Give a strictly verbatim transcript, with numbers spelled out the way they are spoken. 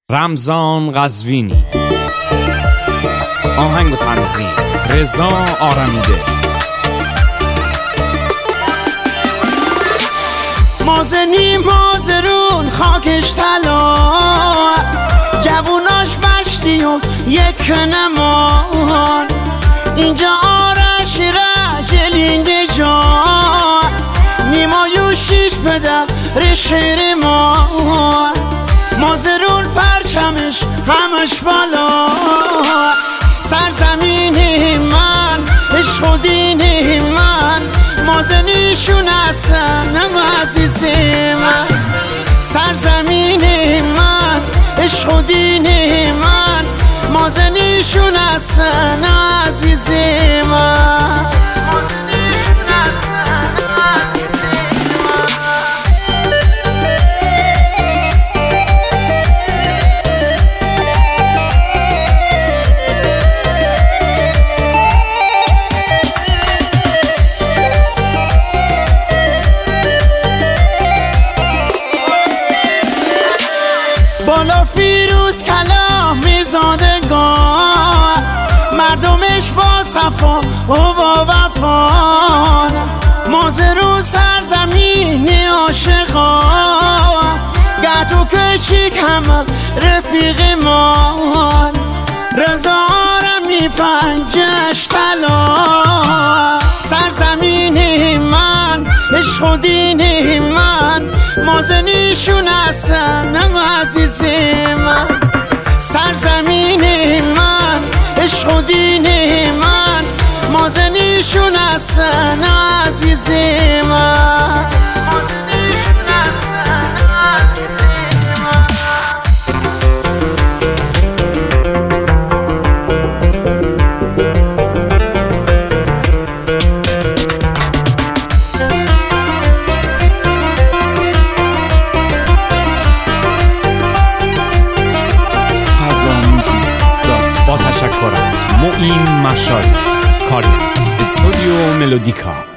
رمضان قزوینی. آهنگ و تنظیم رضا آرمیده. مازنی مازرون خاکش طلا، جووناش مشتی و یک نمان. اینجا آرش رجلینگ جان، نیمایو شیش پدر رشیر ما. مازرون پرچمش همش بالا، سرزمین من عشق و دین من. مازنیشون هستن عزیز من، سرزمین من عشق و دین من. مازنیشون هستن عزیز من. بالا فیروز کلامی زادگان، مردمش با صفا و با وفا. مازرون سرزمین عاشقان، گرد و کشیک همه رفیق ما. رضا آرمی پنجش طلا، سرزمین من عشق و دین من. مازنیشون هستن عزیز من، سرزمین من عشق و دین من. مازنیشون هستن عزیز من. مازنیشون هستن عزیز من. با تشکر از معین مشایخ، کاریز استودیو ملودیکا.